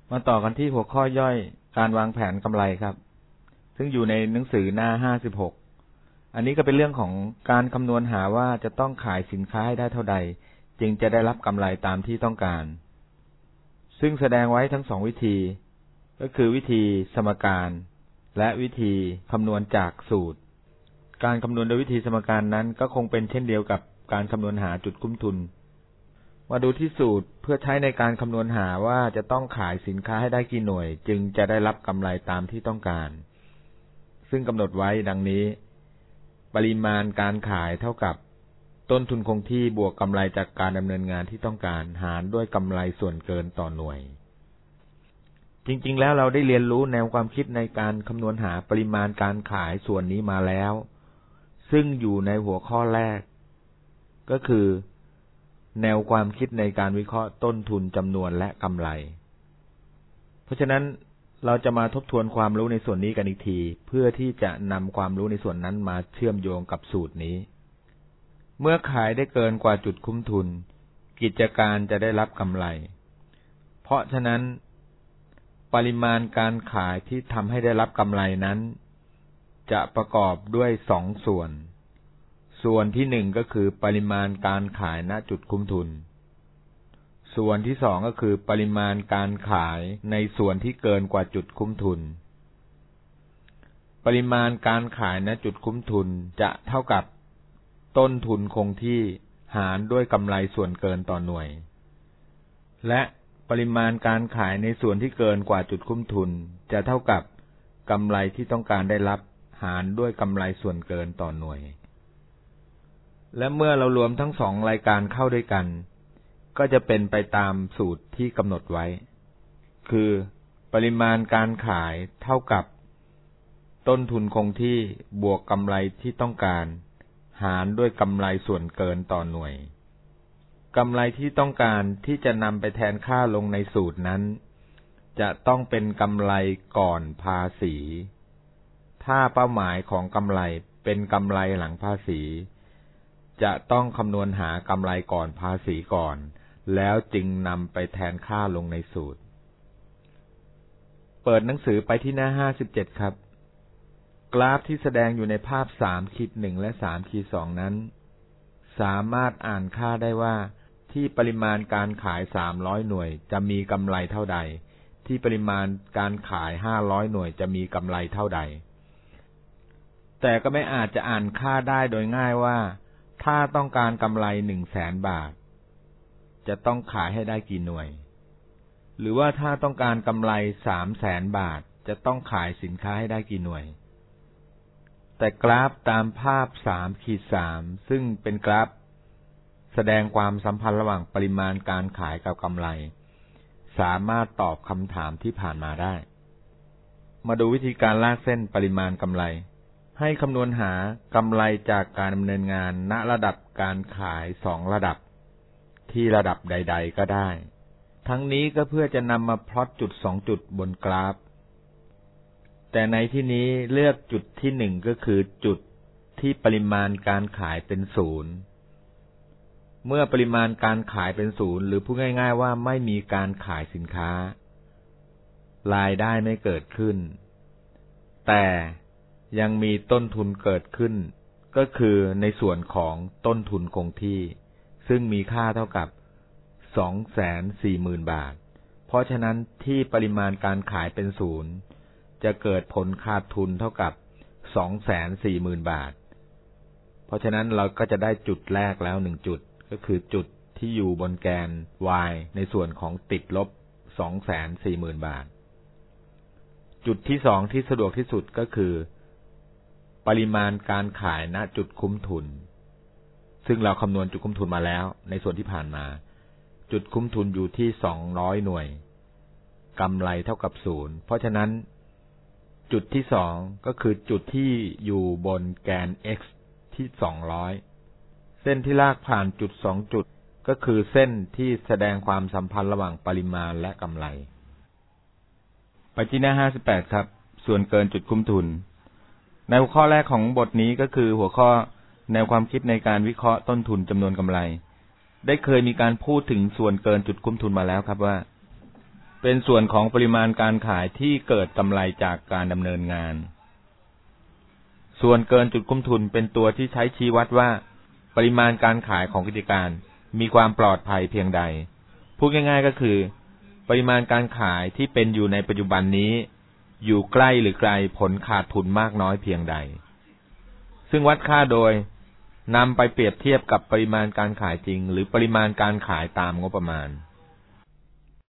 มาต่อกันที่หัวข้อย่อยการวางแผนกำไรครับซึ่งอยู่ในหนังสือหน้า56อันนี้ก็เป็นเรื่องของการคำนวณหาว่าจะต้องขายสินค้าให้ได้เท่าใดจึงจะได้รับกำไรตามที่ต้องการซึ่งแสดงไว้ทั้ง2วิธีก็คือวิธีสมการและวิธีคำนวณจากสูตรการคำนวณโดยวิธีสมการนั้นก็คงเป็นเช่นเดียวกับการคำนวณหาจุดคุ้มทุนมาดูที่สูตรเพื่อใช้ในการคำนวณหาว่าจะต้องขายสินค้าให้ได้กี่หน่วยจึงจะได้รับกำไรตามที่ต้องการซึ่งกำหนดไว้ดังนี้ปริมาณการขายเท่ากับต้นทุนคงที่บวกกำไรจากการดำเนินงานที่ต้องการหารด้วยกำไรส่วนเกินต่อหน่วยจริงๆแล้วเราได้เรียนรู้แนวความคิดในการคำนวณหาปริมาณการขายส่วนนี้มาแล้วซึ่งอยู่ในหัวข้อแรกก็คือแนวความคิดในการวิเคราะห์ต้นทุนจำนวนและกำไรเพราะฉะนั้นเราจะมาทบทวนความรู้ในส่วนนี้กันอีกทีเพื่อที่จะนำความรู้ในส่วนนั้นมาเชื่อมโยงกับสูตรนี้เมื่อขายได้เกินกว่าจุดคุ้มทุนกิจการจะได้รับกำไรเพราะฉะนั้นปริมาณการขายที่ทำให้ได้รับกำไรนั้นจะประกอบด้วย2ส่วนที่1ก็คือปริมาณการขายณจุดคุ้มทุนส่วนที่2ก็คือปริมาณการขายในส่วนที่เกินกว่าจุดคุ้มทุนปริมาณการขายณจุดคุ้มทุนจะเท่ากับต้นทุนคงที่หารด้วยกำไรส่วนเกินต่อหน่วยและปริมาณการขายในส่วนที่เกินกว่าจุดคุ้มทุนจะเท่ากับกำไรที่ต้องการได้รับหารด้วยกำไรส่วนเกินต่อหน่วยและเมื่อเรารวมทั้ง2รายการเข้าด้วยกันก็จะเป็นไปตามสูตรที่กำหนดไว้คือปริมาณการขายเท่ากับต้นทุนคงที่บวกกำไรที่ต้องการหารด้วยกำไรส่วนเกินต่อหน่วยกำไรที่ต้องการที่จะนำไปแทนค่าลงในสูตรนั้นจะต้องเป็นกำไรก่อนภาษีถ้าเป้าหมายของกำไรเป็นกำไรหลังภาษีจะต้องคำนวณหากำไรก่อนภาษีก่อนแล้วจึงนำไปแทนค่าลงในสูตรเปิดหนังสือไปที่หน้า57ครับกราฟที่แสดงอยู่ในภาพ 3-1 และ 3-2 นั้นสามารถอ่านค่าได้ว่าที่ปริมาณการขาย300หน่วยจะมีกำไรเท่าใดที่ปริมาณการขาย500หน่วยจะมีกำไรเท่าใดแต่ก็ไม่อาจจะอ่านค่าได้โดยง่ายว่าถ้าต้องการกำไร 100,000 บาทจะต้องขายให้ได้กี่หน่วยหรือว่าถ้าต้องการกำไร 300,000 บาทจะต้องขายสินค้าให้ได้กี่หน่วยแต่กราฟตามภาพ 3-3 ซึ่งเป็นกราฟแสดงความสัมพันธ์ระหว่างปริมาณการขายกับกำไรสามารถตอบคำถามที่ผ่านมาได้มาดูวิธีการลากเส้นปริมาณกำไรให้คำนวณหากำไรจากการดำเนินงานณระดับการขาย2ระดับที่ระดับใดๆก็ได้ทั้งนี้ก็เพื่อจะนำมาพลอตจุด2จุดบนกราฟแต่ในที่นี้เลือกจุดที่1ก็คือจุดที่ปริมาณการขายเป็น0เมื่อปริมาณการขายเป็น0หรือพูดง่ายๆว่าไม่มีการขายสินค้ารายได้ไม่เกิดขึ้นแต่ยังมีต้นทุนเกิดขึ้นก็คือในส่วนของต้นทุนคงที่ซึ่งมีค่าเท่ากับ 240,000 บาทเพราะฉะนั้นที่ปริมาณการขายเป็น0จะเกิดผลขาดทุนเท่ากับ 240,000 บาทเพราะฉะนั้นเราก็จะได้จุดแรกแล้ว1จุดก็คือจุดที่อยู่บนแกน y ในส่วนของติดลบ 240,000 บาทจุดที่2ที่สะดวกที่สุดก็คือปริมาณการขายณจุดคุ้มทุนซึ่งเราคำนวณจุดคุ้มทุนมาแล้วในส่วนที่ผ่านมาจุดคุ้มทุนอยู่ที่200หน่วยกำไรเท่ากับ0เพราะฉะนั้นจุดที่2ก็คือจุดที่อยู่บนแกน x ที่200เส้นที่ลากผ่านจุด2จุดก็คือเส้นที่แสดงความสัมพันธ์ระหว่างปริมาณและกำไรไปที่หน้า58ครับส่วนเกินจุดคุ้มทุนในหัวข้อแรกของบทนี้ก็คือหัวข้อแนวความคิดในการวิเคราะห์ต้นทุนจำนวนกำไรได้เคยมีการพูดถึงส่วนเกินจุดคุ้มทุนมาแล้วครับว่าเป็นส่วนของปริมาณการขายที่เกิดกำไรจากการดำเนินงานส่วนเกินจุดคุ้มทุนเป็นตัวที่ใช้ชี้วัดว่าปริมาณการขายของกิจการมีความปลอดภัยเพียงใดพูดง่ายๆก็คือปริมาณการขายที่เป็นอยู่ในปัจจุบันนี้อยู่ใกล้หรือไกลผลขาดทุนมากน้อยเพียงใดซึ่งวัดค่าโดยนำไปเปรียบเทียบกับปริมาณการขายจริงหรือปริมาณการขายตามงบประมาณ